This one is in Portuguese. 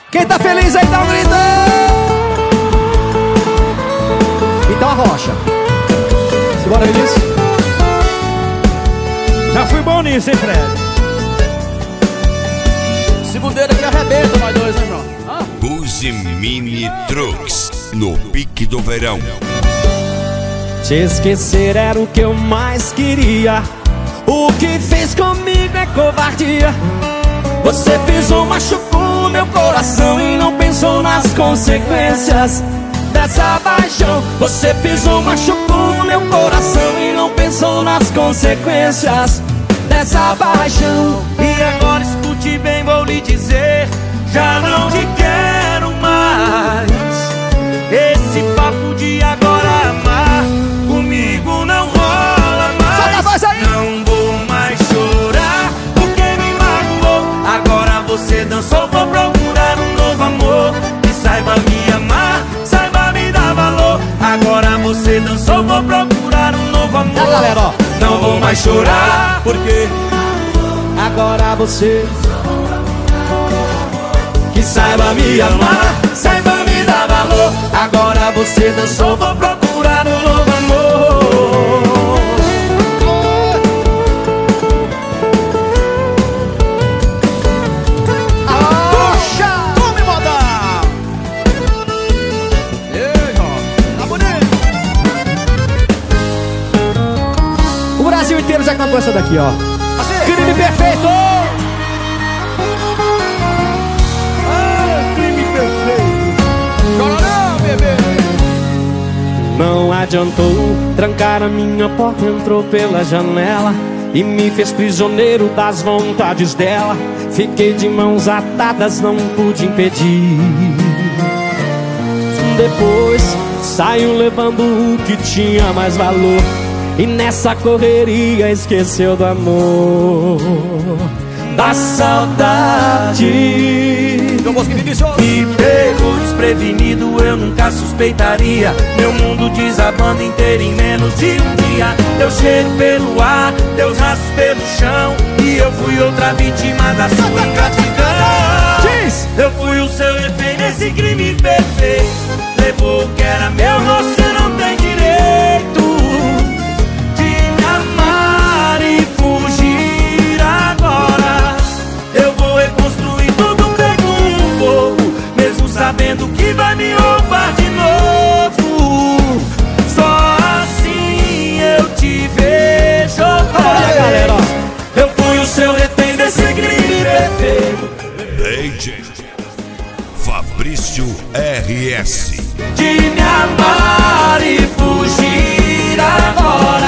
Quem tá feliz aí dá um grito. Então arrocha. Simbora, Vinícius. Já fui bom nisso, hein, Fred? Segundeira que arrebenta nós dois, hein, João? Use Mini Trucks no pique do verão. Te esquecer era o que eu mais queria. O que fez comigo é covardia. Você pisou, machucou meu coração e não pensou nas consequências dessa paixão. Você pisou, machucou meu coração e não pensou nas consequências dessa paixão. E agora escute bem, vou lhe dizer, já não te quero mais. Esse papo de agora amar comigo não rola mais. Solta a voz aí. Não vou mais chorar porque me magoou. Agora você dançou, vou procurar um novo amor que saiba me amar, saiba me dar valor. Agora você dançou, vou procurar um novo amor. Tá, galera, ó. Não vou mais chorar porque Agora você que saiba me amar, saiba me dar valor. Agora você dançou, vou procurar um novo amor. Arrocha. Come, modão! Ei, João, tá bonito! O Brasil inteiro já cantou essa daqui, ó. Crime perfeito. Crime perfeito. Chora não, bebê! não adiantou. Trancar a minha porta, entrou pela janela e me fez prisioneiro das vontades dela. Fiquei de mãos atadas, não pude impedir. Depois saiu levando o que tinha mais valor e nessa correria esqueceu do amor, da saudade. Me pegou desprevenido, eu nunca suspeitaria. Meu mundo desabando inteiro em menos de um dia. Teu cheiro pelo ar, teus rastros pelo chão, e eu fui outra vítima da sua ingratidão. Diz. Eu fui o seu refém nesse crime perfeito. Levou o que era meu, você não tem direito de me amar e fugir agora. Eu vou reconstruir tudo, pego um pouco, mesmo sabendo que vai me roubar de novo. Só assim eu te vejo outra vez. Eu fui o seu refém desse crime perfeito. DJ Fabrício RS. De me amar e fugir agora.